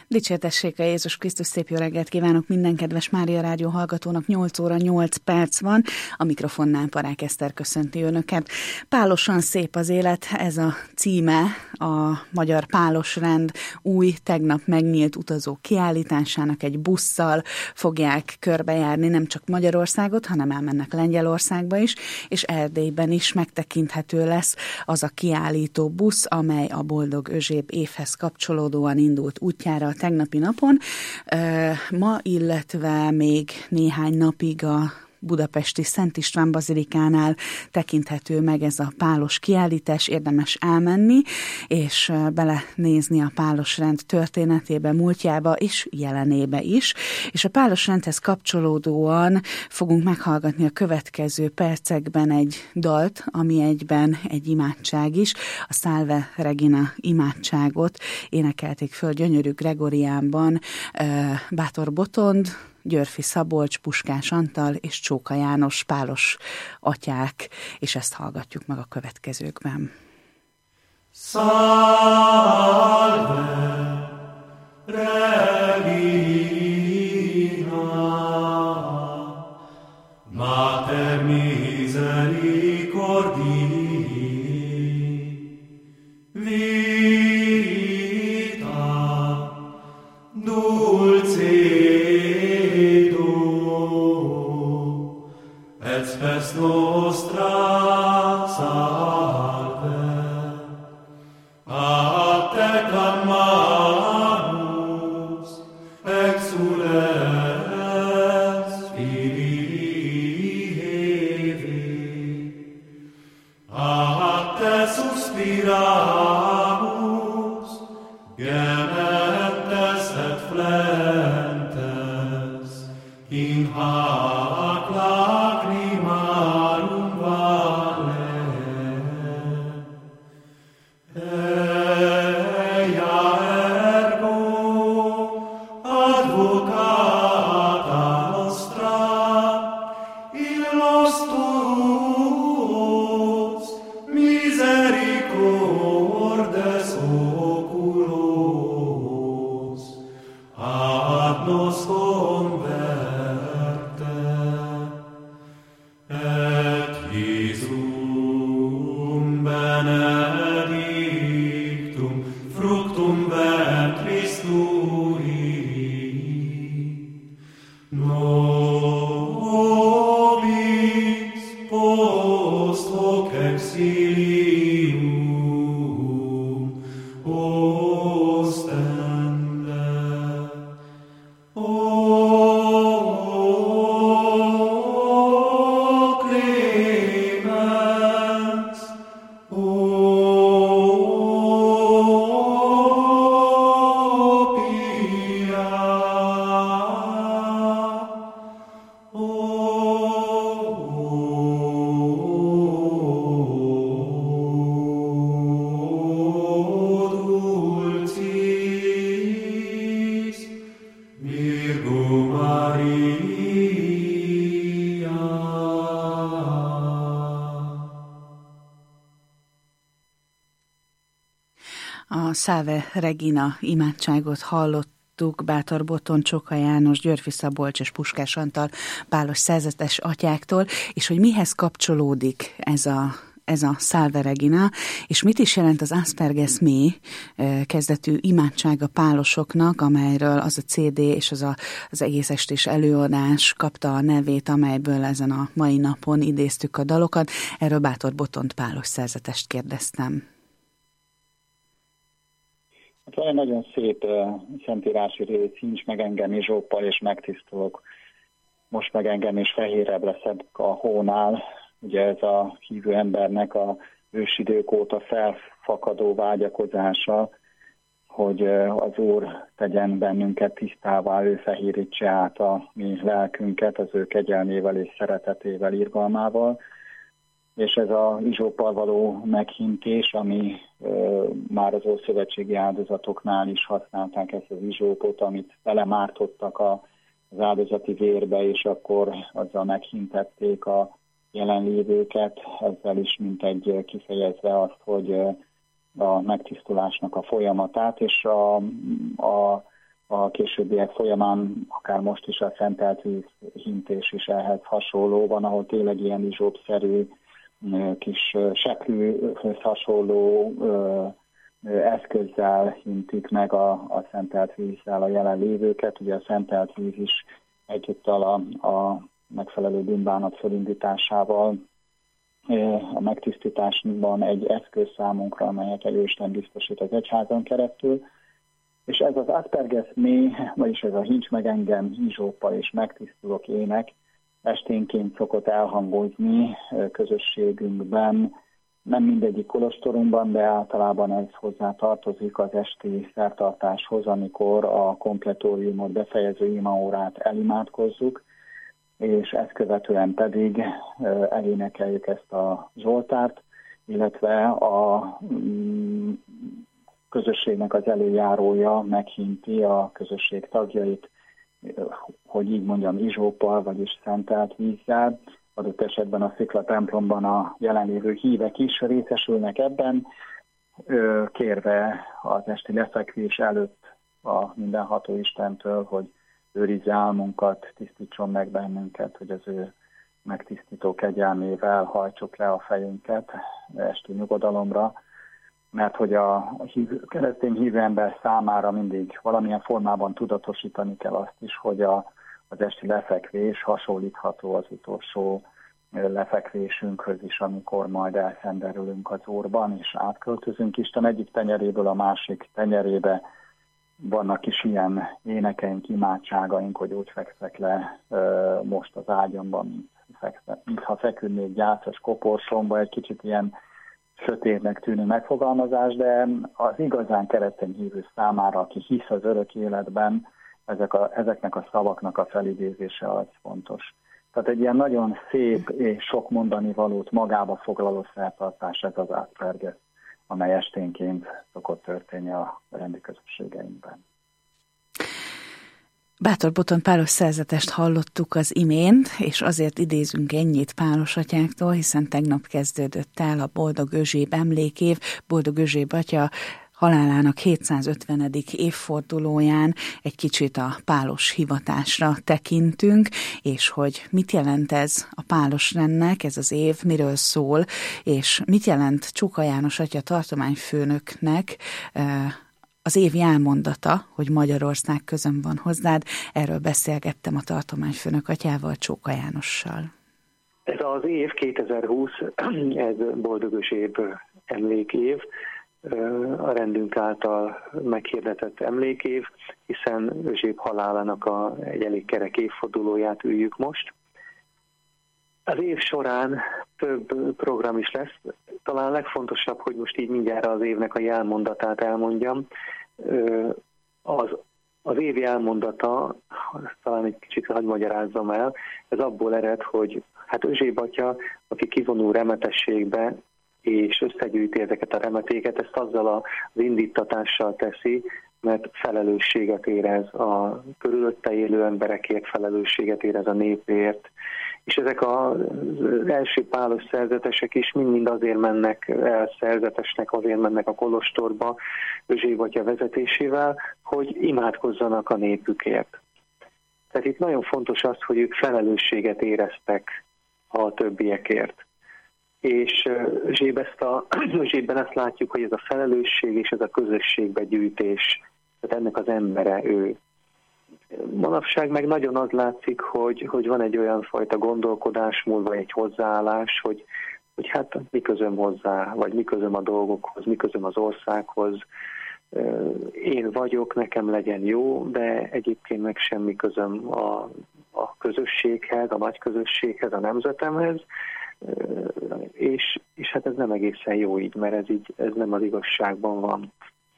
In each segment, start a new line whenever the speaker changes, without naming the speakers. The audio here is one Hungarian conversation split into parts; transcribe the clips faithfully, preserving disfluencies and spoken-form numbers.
Dicsértessék a Jézus Krisztus, szép jó reggelt kívánok minden kedves Mária Rádió hallgatónak, nyolc óra nyolc perc van, a mikrofonnál Parák Eszter köszönti önöket. Pálosan szép az élet, ez a címe a Magyar Pálosrend új, tegnap megnyílt utazó kiállításának. Egy busszal fogják körbejárni nem csak Magyarországot, hanem elmennek Lengyelországba is, és Erdélyben is megtekinthető lesz az a kiállító busz, amely a Boldog Özséb évhez kapcsolódóan indult útjára a tegnapi napon. Ma, illetve még néhány napig a budapesti Szent István bazilikánál tekinthető meg ez a pálos kiállítás, érdemes elmenni, és belenézni a pálosrend történetébe, múltjába és jelenébe is. És a pálosrendhez kapcsolódóan fogunk meghallgatni a következő percekben egy dalt, ami egyben egy imádság is. A Salve Regina imádságot énekelték föl gyönyörű Gregoriánban Bátor Botond, Györfi Szabolcs, Puskás Antal és Csóka János pálos atyák, és ezt hallgatjuk meg a következőkben.
Salve Regina, Mater misericordii, vita dulce et spes nostra salve, a te clamamus, exules filii Hevi, a te suspiramus, gementes et flentes, in hac lacrimarum vale. Eia ergo advocata nostra, illos tuos misericordes oculos, ad nos converte, et Iesum benedictum fructum ventris tui, nobis post hoc exilium ostende. O clemens, O pia, O dulcis Virgo Maria.
A Salve Regina imádságot hallottuk Bátor Botond, Csóka János, Györfi Szabolcs és Puskás Antal pálos szerzetes atyáktól, és hogy mihez kapcsolódik ez a ez a Salve Regina, és mit is jelent az Asperges Mi kezdetű imádság a pálosoknak, amelyről az a cé dé és az, a, az egész estés előadás kapta a nevét, amelyből ezen a mai napon idéztük a dalokat. Erről Bátor Botond pálos szerzetest kérdeztem.
Hát van egy nagyon szép uh, szentírási rész, hincs meg engem izsóppal és megtisztulok. Most meg engem is fehérebb leszek a hónál. Ugye ez a hívő embernek a ősidők óta felfakadó vágyakozása, hogy az Úr tegyen bennünket tisztává, ő fehérítse át a mi lelkünket az ő kegyelmével és szeretetével, irgalmával. És ez a izsóppal való meghintés, ami ö, már az ószövetségi áldozatoknál is használták ezt az izsópot, amit belemártottak a, az áldozati vérbe, és akkor azzal meghintették a jelenlévőket, ezzel is mint egy kifejezve azt, hogy a megtisztulásnak a folyamatát, és a, a a későbbiek folyamán, akár most is a szentelt víz hintés is ehhez hasonló van, ahol tényleg ilyen izsópszerű, kis seprűhöz hasonló eszközzel hintik meg a, a szentelt vízzel a jelenlévőket. Ugye a szentelt víz is egyúttal a, a megfelelő bűnbánat fölindításával a megtisztításban egy eszköz számunkra, amelyet a Jóisten biztosít az egyházon keresztül. És ez az Asperges mé, vagyis ez a Hints meg engem, izsóppal és megtisztulok ének esténként szokott elhangozni közösségünkben, nem mindegyik kolostorunkban, de általában ez hozzá tartozik az esti szertartáshoz, amikor a kompletóriumot befejező imaórát elimádkozzuk, és ezt követően pedig elénekeljük ezt a Zsoltárt, illetve a közösségnek az előjárója meghinti a közösség tagjait, hogy így mondjam, izsóppal, vagyis szentelt vízzel. Adott esetben a Szikla templomban a jelenlévő hívek is részesülnek ebben, kérve az esti lefekvés előtt a mindenható Istentől, hogy őrizze álmunkat, tisztítson meg bennünket, hogy az ő megtisztító kegyelmével hajtsuk le a fejünket esti nyugodalomra, mert hogy a hívő, keresztény hívő ember számára mindig valamilyen formában tudatosítani kell azt is, hogy a, az esti lefekvés hasonlítható az utolsó lefekvésünkhöz is, amikor majd elszenderülünk az Úrban, és átköltözünk Isten egyik tenyeréből a másik tenyerébe. Vannak is ilyen énekeink, imádságaink, hogy úgy fekszek le uh, most az ágyamban, mint fekszek, mintha feküdnék gyászos koporsomba, egy kicsit ilyen sötétnek tűnő megfogalmazás, de az igazán keresztény hívő számára, aki hisz az örök életben, ezek a, ezeknek a szavaknak a felidézése az fontos. Tehát egy ilyen nagyon szép és sok mondani valót magába foglaló szertartás ez az Asperges, amely esténként szokott történni a rendi közösségeinkben.
Bátor Botton Pálos szerzetest hallottuk az imént, és azért idézünk ennyit Pálos atyáktól, hiszen tegnap kezdődött el a Boldog Özséb emlékév. Boldog Özséb atya halálának hétszázötvenedik évfordulóján egy kicsit a pálos hivatásra tekintünk, és hogy mit jelent ez a pálosrendnek, ez az év, miről szól, és mit jelent Csuka János atya tartományfőnöknek az év jelmondata, hogy Magyarország közön van hozzád. Erről beszélgettem a tartományfőnök atyával, Csuka Jánossal.
Ez az év kétezer-húsz, ez Boldog Özséb emlékév, a rendünk által meghirdetett emlékév, hiszen Özséb halálának a, egy elég kerek évfordulóját üljük most. Az év során több program is lesz. Talán a legfontosabb, hogy most így mindjárt az évnek a jelmondatát elmondjam. Az, az év jelmondata, talán egy kicsit hadd magyarázzam el, ez abból ered, hogy hát Özséb atya, aki kivonul remetességbe, és összegyűjti ezeket a remetéket, ezt azzal az indítatással teszi, mert felelősséget érez a körülötte élő emberekért, felelősséget érez a népért. És ezek az első pálos szerzetesek is mind-mind azért mennek el szerzetesnek, azért mennek a kolostorba Özséb atya vezetésével, hogy imádkozzanak a népükért. Tehát itt nagyon fontos az, hogy ők felelősséget éreztek a többiekért. És Özsébben ezt látjuk, hogy ez a felelősség és ez a közösségbe gyűjtés, tehát ennek az embere ő. Manapság meg nagyon az látszik, hogy, hogy van egy olyan fajta gondolkodásmód, vagy egy hozzáállás, hogy, hogy hát mi közöm hozzá, vagy mi közöm a dolgokhoz, mi közöm az országhoz. Én vagyok, nekem legyen jó, de egyébként meg semmi közöm a, a közösséghez, a nagy közösséghez, a nemzetemhez. És, és hát ez nem egészen jó így, mert ez, így, ez nem az igazságban van.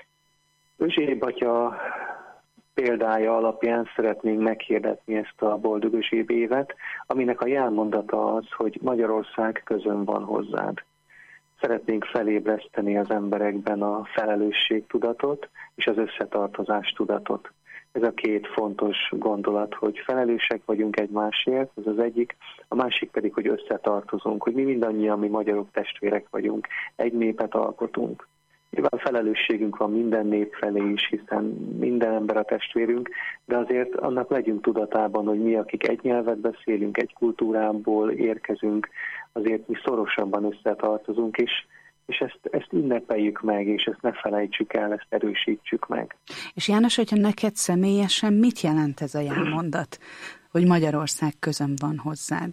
Özséb atya példája alapján szeretnénk meghirdetni ezt a Boldog Özséb évet, aminek a jelmondata az, hogy Magyarország közön van hozzád. Szeretnénk felébreszteni az emberekben a felelősségtudatot és az összetartozás tudatot. Ez a két fontos gondolat, hogy felelősek vagyunk egymásért, ez az egyik, a másik pedig, hogy összetartozunk, hogy mi mindannyian, mi magyarok testvérek vagyunk, egy népet alkotunk. Nyilván felelősségünk van minden nép felé is, hiszen minden ember a testvérünk, de azért annak legyünk tudatában, hogy mi, akik egy nyelvet beszélünk, egy kultúrából érkezünk, azért mi szorosabban összetartozunk, és, és ezt, ezt ünnepeljük meg, és ezt ne felejtsük el, ezt erősítsük meg.
És János, hogyha neked személyesen mit jelent ez a jelmondat, hogy Magyarország közön van hozzád?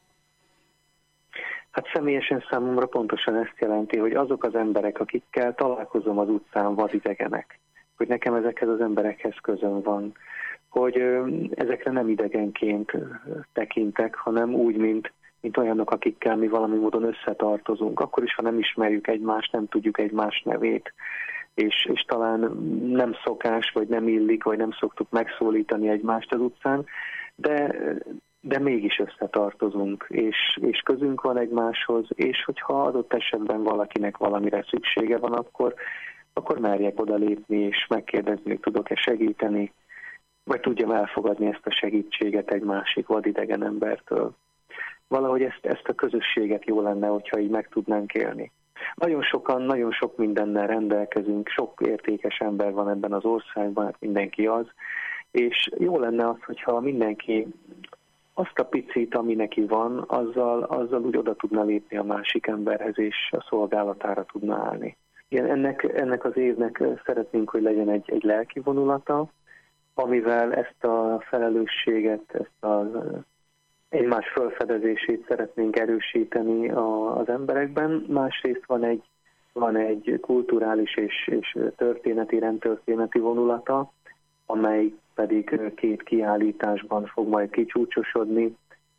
Hát személyesen számomra pontosan ezt jelenti, hogy azok az emberek, akikkel találkozom az utcán, vadidegenek, hogy nekem ezekhez az emberekhez közön van, hogy ezekre nem idegenként tekintek, hanem úgy, mint, mint olyanok, akikkel mi valami módon összetartozunk. Akkor is, ha nem ismerjük egymást, nem tudjuk egymás nevét, és, és talán nem szokás, vagy nem illik, vagy nem szoktuk megszólítani egymást az utcán, de... de mégis összetartozunk, és, és közünk van egymáshoz, és hogyha adott esetben valakinek valamire szüksége van, akkor, akkor merjek odalépni, és megkérdezni, hogy tudok-e segíteni, vagy tudjam elfogadni ezt a segítséget egy másik vadidegen embertől. Valahogy ezt, ezt a közösséget jó lenne, hogyha így meg tudnánk élni. Nagyon sokan, nagyon sok mindennel rendelkezünk, sok értékes ember van ebben az országban, hát mindenki az, és jó lenne az, hogyha mindenki azt a picit, ami neki van, azzal, azzal úgy oda tudna lépni a másik emberhez, és a szolgálatára tudna állni. Igen, ennek, ennek az évnek szeretnénk, hogy legyen egy, egy lelki vonulata, amivel ezt a felelősséget, ezt az egymás felfedezését szeretnénk erősíteni a, az emberekben. Másrészt van egy, van egy kulturális és, és történeti, rendtörténeti vonulata, amely pedig két kiállításban fog majd kicsúcsosodni.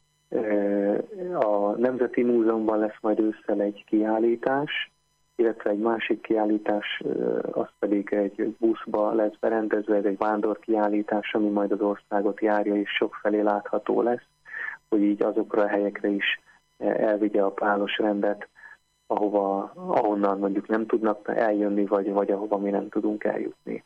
A Nemzeti Múzeumban lesz majd ősszel egy kiállítás, illetve egy másik kiállítás, az pedig egy buszba lesz berendezve, ez egy vándorkiállítás, ami majd az országot járja és sokfelé látható lesz, hogy így azokra a helyekre is elvigye a pálos rendet, ahova, ahonnan mondjuk nem tudnak eljönni, vagy, vagy ahova mi nem tudunk eljutni.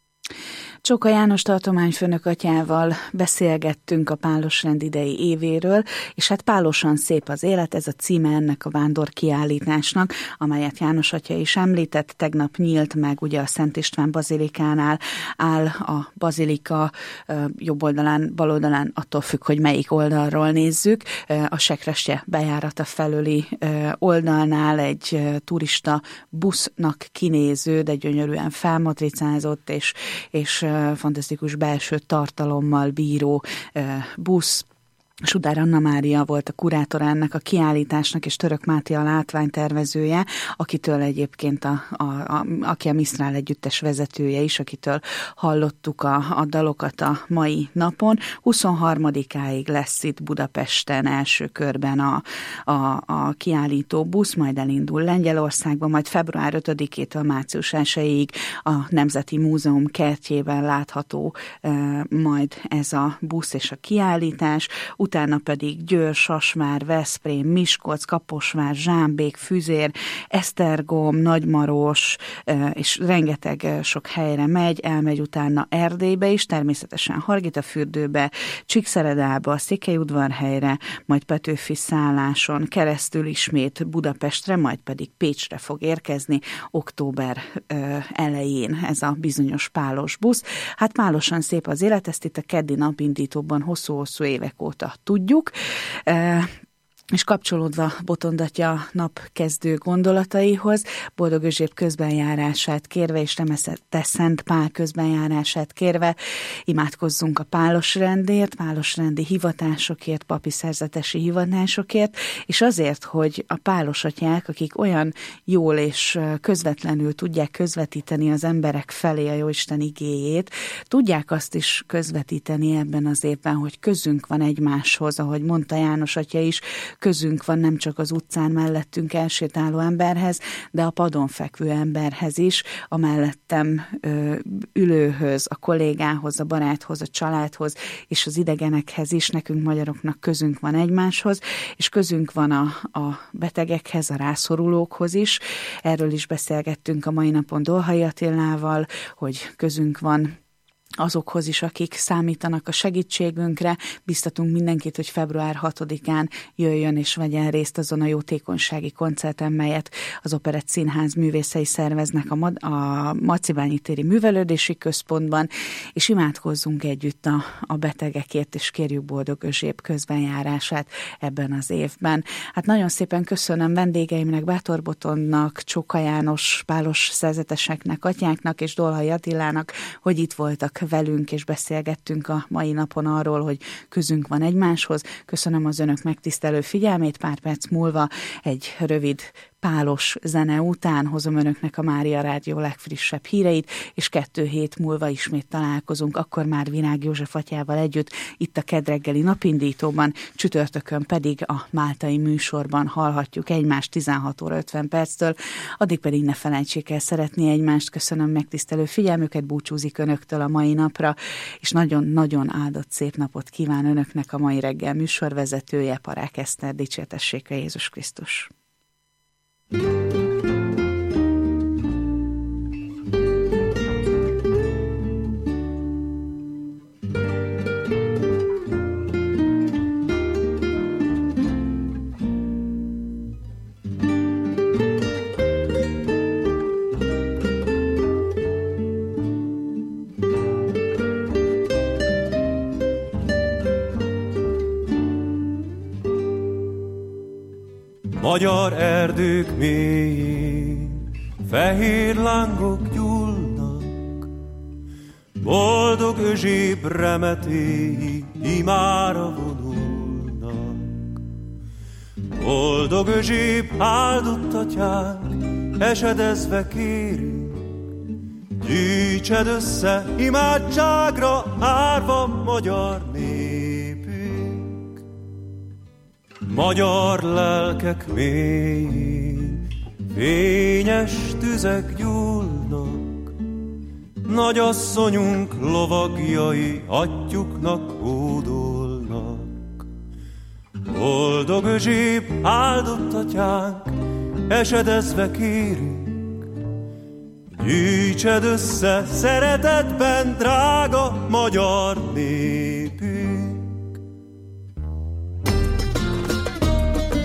Csóka János tartományfőnök atyával beszélgettünk a pálosrend idei évéről, és hát pálosan szép az élet, ez a címe ennek a vándor kiállításnak, amelyet János atya is említett, tegnap nyílt meg, ugye a Szent István bazilikánál áll a bazilika jobb oldalán, bal oldalán, attól függ, hogy melyik oldalról nézzük, a Sekrestye bejárata felüli oldalnál egy turista busznak kinéző, de gyönyörűen felmatricázott és, és fantasztikus belső tartalommal bíró busz. Sudár Anna Mária volt a kurátora ennek a kiállításnak, és Török Máté a látványtervezője, akitől egyébként a, a, a, aki a Misztrál együttes vezetője is, akitől hallottuk a, a dalokat a mai napon. huszonharmadikáig lesz itt Budapesten első körben a, a, a kiállító busz, majd elindul Lengyelországba, majd február ötödikétől március elsejéig a Nemzeti Múzeum kertjében látható e, majd ez a busz és a kiállítás. Utána pedig Győr, Sasvár, Veszprém, Miskolc, Kaposvár, Zsámbék, Füzér, Esztergom, Nagymaros, és rengeteg sok helyre megy, elmegy utána Erdélybe is, természetesen Hargitafürdőbe, Csíkszeredába, Székelyudvarhelyre, majd Petőfi szálláson keresztül ismét Budapestre, majd pedig Pécsre fog érkezni október elején ez a bizonyos pálos busz. Hát pálosan szép az élet, ezt itt a keddi napindítóban hosszú-hosszú évek óta tudjuk, és kapcsolódva Botond atya napkezdő gondolataihoz, Boldog Özséb közbenjárását kérve, és Remeszete Szent Pál közbenjárását kérve, imádkozzunk a pálosrendért, pálosrendi hivatásokért, papi szerzetesi hivatásokért, és azért, hogy a pálos atyák, akik olyan jól és közvetlenül tudják közvetíteni az emberek felé a Jóisten igéjét, tudják azt is közvetíteni ebben az évben, hogy közünk van egymáshoz, ahogy mondta János atya is, közünk van nem csak az utcán mellettünk elsétáló emberhez, de a padon fekvő emberhez is, a mellettem ö, ülőhöz, a kollégához, a baráthoz, a családhoz, és az idegenekhez is, nekünk magyaroknak közünk van egymáshoz, és közünk van a, a betegekhez, a rászorulókhoz is. Erről is beszélgettünk a mai napon Dolhai Attilával, hogy közünk van azokhoz is, akik számítanak a segítségünkre. Biztatunk mindenkit, hogy február hatodikán jöjjön és vegyen részt azon a jótékonysági koncerten, melyet az Operett Színház művészei szerveznek a, Ma- a Macibányi téri művelődési központban, és imádkozzunk együtt a, a betegekért, és kérjük Boldog Özséb közbenjárását ebben az évben. Hát nagyon szépen köszönöm vendégeimnek, Bátor Botondnak, Csóka János, pálos szerzeteseknek, atyánknak és Dolhai Attilának, hogy itt voltak velünk, és beszélgettünk a mai napon arról, hogy közünk van egymáshoz. Köszönöm az önök megtisztelő figyelmét, pár perc múlva egy rövid pálos zene után hozom önöknek a Mária Rádió legfrissebb híreit, és kettő hét múlva ismét találkozunk, akkor már Virág József atyával együtt, itt a Kedd reggeli napindítóban, csütörtökön pedig a máltai műsorban hallhatjuk egymást tizenhat óra ötven perctől, addig pedig ne felejtsék el szeretni egymást. Köszönöm megtisztelő figyelmüket, búcsúzik önöktől a mai napra, és nagyon-nagyon áldott szép napot kíván önöknek a mai reggel műsorvezetője, Parák Eszter. Dicsértessék a Jézus Krisztus!
Magyar erdők mélyén fehér lángok gyúlnak, boldog Özséb remetéi imára vonulnak. Boldog Özséb áldott atyánk, esedezve kérünk, gyűjtsed össze imádságra árva magyar népünk. Magyar lelkek mélyén fényes tüzek gyúlnak, nagyasszonyunk lovagjai atyuknak hódolnak. Boldog Özséb áldott atyánk, esedezve kérünk, gyűjtsed össze szeretetben drága magyar népünk.